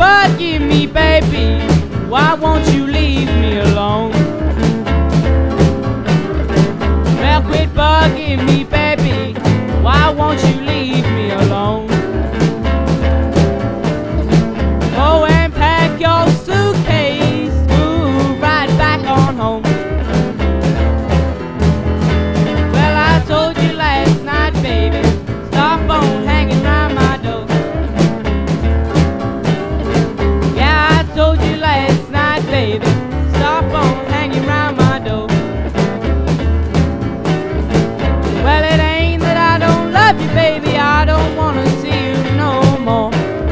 bugging me, baby. Why won't you leave me alone? Well, quit bugging me, baby. Why won't you leave me alone? Go and pack your suitcase, move right back on home. Well, I told you last night, baby, stop on hanging round my door. Yeah, I told you last night, baby, stop on hanging round my door. Well, it ain't that I don't love you, baby, I don't wanna see you no more.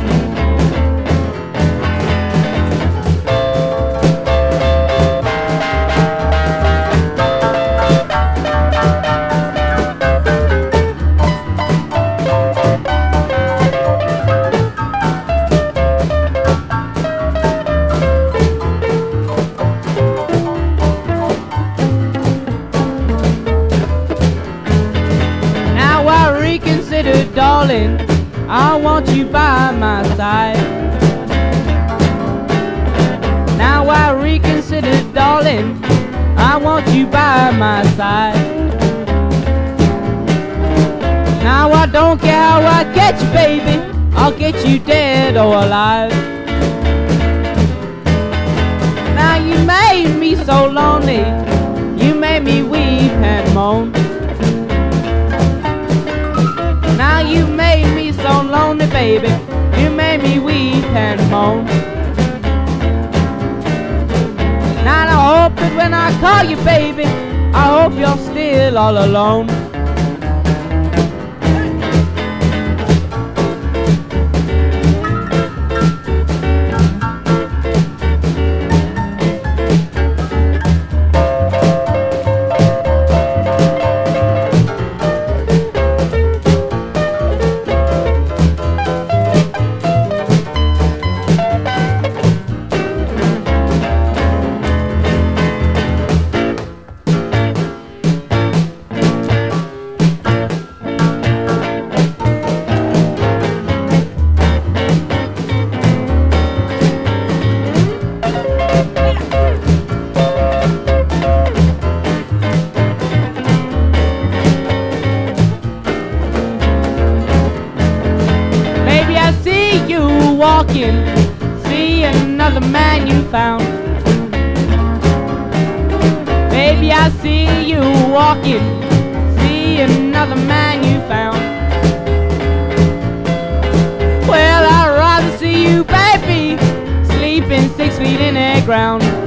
Now I reconsider, darling, I want you by my side. Now I reconsider, darling, I want you by my side. Now I don't care how I get you, baby, I'll get you dead or alive. Now you made me so lonely, you made me weep and moan. Now you made me so lonely, baby, you made me weep and moan. Now I hope that when I call you, baby, I hope you're still all alone. Walking, see another man you found. Baby, I see you walking, see another man you found. Well, I'd rather see you, baby, sleeping 6 feet in the ground.